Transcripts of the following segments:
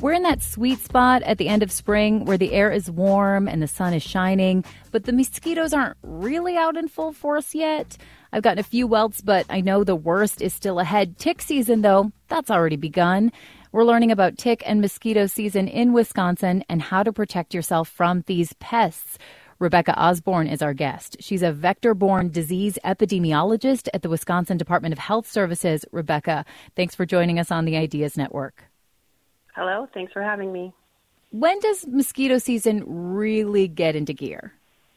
We're in that sweet spot at the end of spring where the air is warm and the sun is shining, but the mosquitoes aren't really out in full force yet. I've gotten a few welts, but I know the worst is still ahead. Tick season, though, that's already begun. We're learning about tick and mosquito season in Wisconsin and how to protect yourself from these pests. Rebecca Osborne is our guest. She's a vector-borne disease epidemiologist at the Wisconsin Department of Health Services. Rebecca, thanks for joining us on the Ideas Network. Hello, thanks for having me. When does mosquito season really get into gear?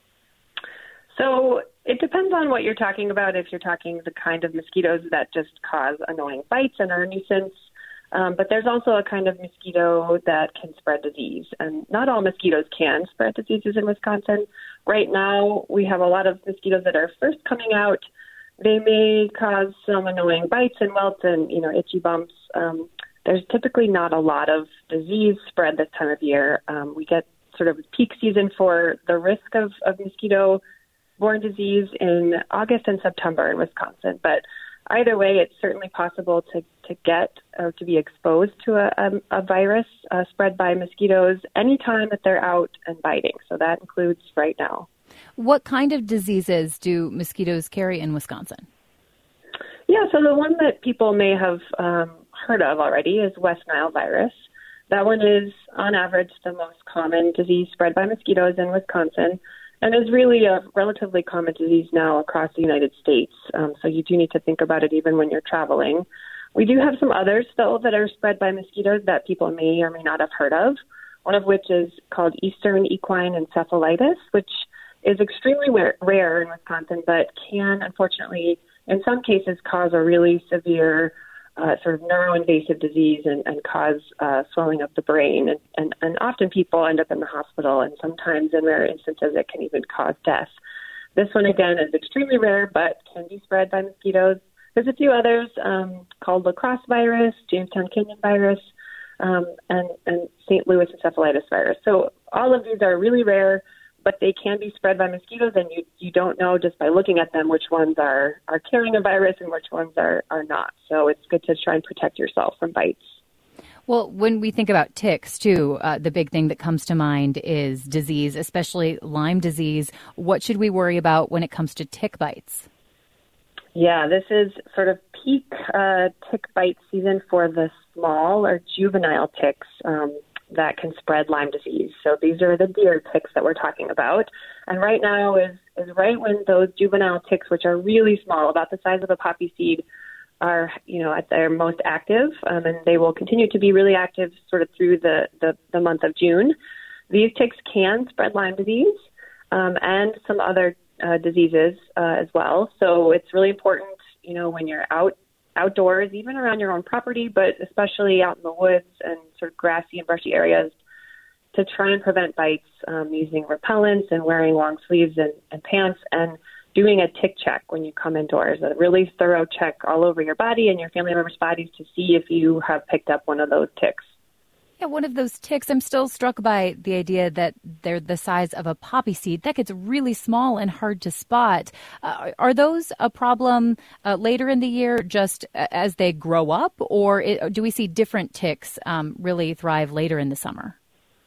So it depends on what you're talking about. If you're talking the kind of mosquitoes that just cause annoying bites and are a nuisance, but there's also a kind of mosquito that can spread disease, and not all mosquitoes can spread diseases in Wisconsin. Right now, we have a lot of mosquitoes that are first coming out. They may cause some annoying bites and welts and, itchy bumps. There's typically not a lot of disease spread this time of year. We get sort of peak season for the risk of mosquito-borne disease in August and September in Wisconsin, but either way, it's certainly possible to get or to be exposed to a virus spread by mosquitoes anytime that they're out and biting. So that includes right now. What kind of diseases do mosquitoes carry in Wisconsin? Yeah, so the one that people may have heard of already is West Nile virus. That one is, on average, the most common disease spread by mosquitoes in Wisconsin, and is really a relatively common disease now across the United States. So you do need to think about it even when you're traveling. We do have some others, though, that are spread by mosquitoes that people may or may not have heard of, one of which is called Eastern equine encephalitis, which is extremely rare in Wisconsin, but can, unfortunately, in some cases cause a really severe sort of neuroinvasive disease and cause swelling of the brain. And often people end up in the hospital, and sometimes in rare instances it can even cause death. This one, again, is extremely rare, but can be spread by mosquitoes. There's a few others called La Crosse virus, Jamestown Canyon virus, and St. Louis encephalitis virus. So all of these are really rare, but they can be spread by mosquitoes, and you don't know just by looking at them which ones are carrying a virus and which ones are not. So it's good to try and protect yourself from bites. Well, when we think about ticks, too, the big thing that comes to mind is disease, especially Lyme disease. What should we worry about when it comes to tick bites? Yeah, this is sort of peak tick bite season for the small or juvenile ticks that can spread Lyme disease. So these are the deer ticks that we're talking about. And right now is right when those juvenile ticks, which are really small, about the size of a poppy seed, are, at their most active, and they will continue to be really active sort of through the month of June. These ticks can spread Lyme disease and some other diseases as well. So it's really important, when you're outdoors, even around your own property, but especially out in the woods and sort of grassy and brushy areas, to try and prevent bites using repellents and wearing long sleeves and pants, and doing a tick check when you come indoors, a really thorough check all over your body and your family members' bodies to see if you have picked up one of those ticks. Yeah, one of those ticks, I'm still struck by the idea that they're the size of a poppy seed. That gets really small and hard to spot. Are those a problem later in the year just as they grow up, or do we see different ticks really thrive later in the summer?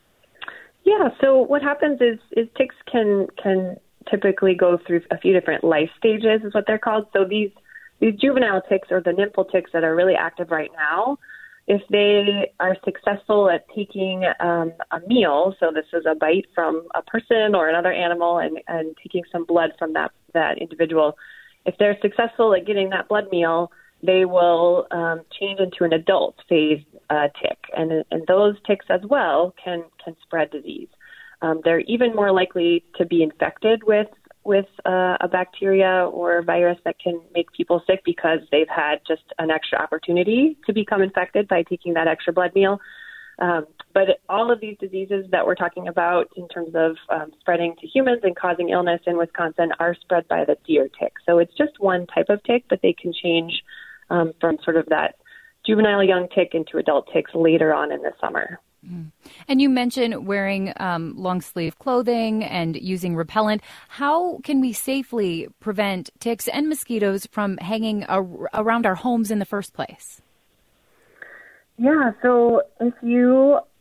Yeah, so what happens is ticks can typically go through a few different life stages, is what they're called. So these juvenile ticks, or the nymphal ticks that are really active right now, if they are successful at taking a meal, so this is a bite from a person or another animal and taking some blood from that individual, if they're successful at getting that blood meal, they will change into an adult phase tick. And those ticks as well can spread disease. They're even more likely to be infected with a bacteria or a virus that can make people sick because they've had just an extra opportunity to become infected by taking that extra blood meal. But all of these diseases that we're talking about in terms of spreading to humans and causing illness in Wisconsin are spread by the deer tick. So it's just one type of tick, but they can change from sort of that juvenile young tick into adult ticks later on in the summer. And you mentioned wearing long-sleeve clothing and using repellent. How can we safely prevent ticks and mosquitoes from hanging around our homes in the first place? Yeah, so if you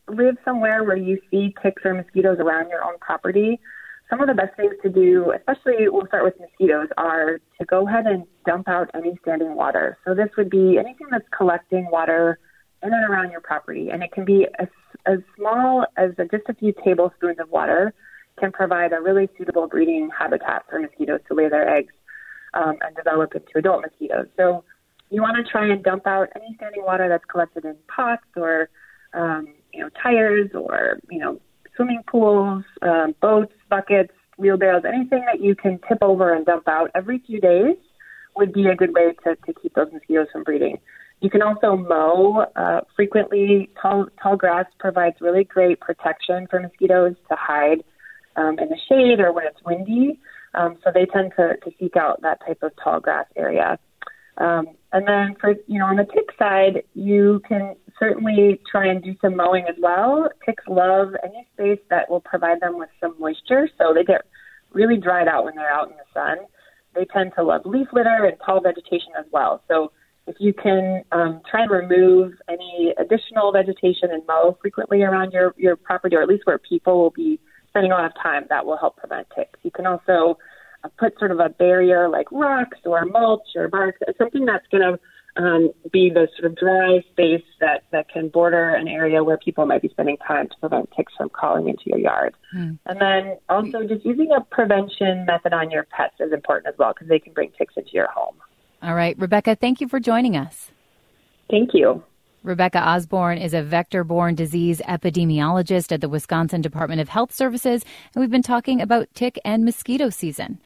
live somewhere where you see ticks or mosquitoes around your own property, some of the best things to do, especially we'll start with mosquitoes, are to go ahead and dump out any standing water. So this would be anything that's collecting water in and around your property. And it can be as small as just a few tablespoons of water can provide a really suitable breeding habitat for mosquitoes to lay their eggs and develop into adult mosquitoes. So you want to try and dump out any standing water that's collected in pots or, tires or, swimming pools, boats, buckets, wheelbarrows, anything that you can tip over and dump out every few days would be a good way to keep those mosquitoes from breeding. You can also mow frequently. Tall grass provides really great protection for mosquitoes to hide in the shade or when it's windy. So they tend to seek out that type of tall grass area. And then for, on the tick side, you can certainly try and do some mowing as well. Ticks love any space that will provide them with some moisture. So they get really dried out when they're out in the sun. They tend to love leaf litter and tall vegetation as well. So if you can try and remove any additional vegetation and mow frequently around your property, or at least where people will be spending a lot of time, that will help prevent ticks. You can also put sort of a barrier like rocks or mulch or bark, something that's going to be the sort of dry space that can border an area where people might be spending time to prevent ticks from crawling into your yard. And then also just using a prevention method on your pets is important as well, because they can bring ticks into your home. All right, Rebecca, thank you for joining us. Thank you. Rebecca Osborne is a vector-borne disease epidemiologist at the Wisconsin Department of Health Services, and we've been talking about tick and mosquito season.